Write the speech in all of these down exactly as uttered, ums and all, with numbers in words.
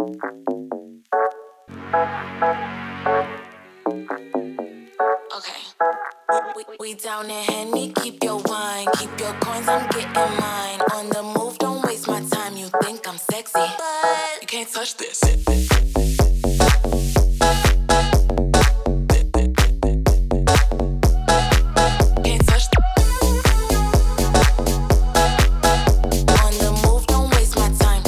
Okay. We, we down in Henny, keep your wine, keep your coins, I'm getting mine. On the move, don't waste my time. You think I'm sexy, but you can't touch this. Can't touch. On the move, don't waste my time.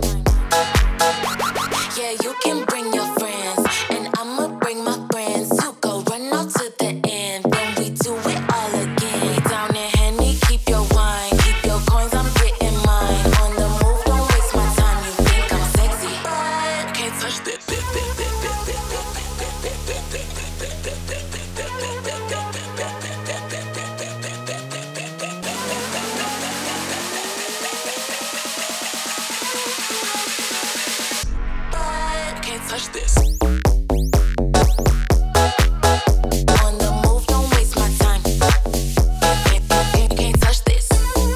Yeah, you can bring your friends, and I'ma bring my friends too. Go run out to the end, then we do it all again. Down in Henny, keep your wine, keep your coins, I'm getting mine. On the move, don't waste my time. You think I'm sexy, but you can't touch this. Can't touch this. On the move, don't waste my time. Can't, can't, can't touch this.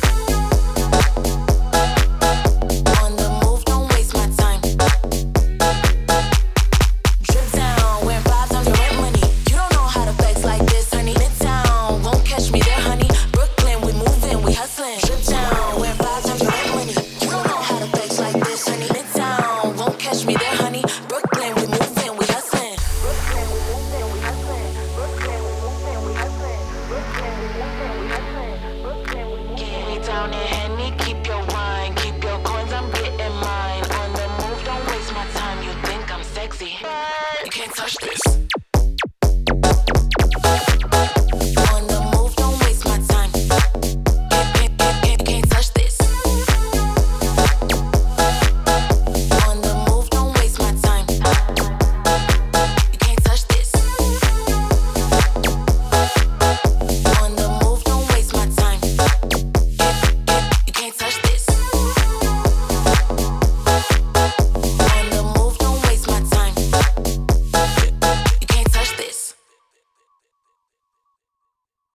On the move, don't waste my time. Drip down, wearing five times your rent money. You don't know how to flex like this, honey. Midtown, won't catch me there, honey. Brooklyn, we moving, we hustling. Drip down, wearing five times your rent money. You don't know how to flex like this, honey. Midtown, won't catch me there, honey. Brooklyn, we moving, we hustling. Brooklyn, we moving, we hustling. Brooklyn, we moving, we hustling. Brooklyn, we moving, we hustling. Brooklyn, we moving. Get me down in Henny, keep your wine, keep your coins, I'm getting mine. On the move, don't waste my time. You think I'm sexy, but you can't touch this.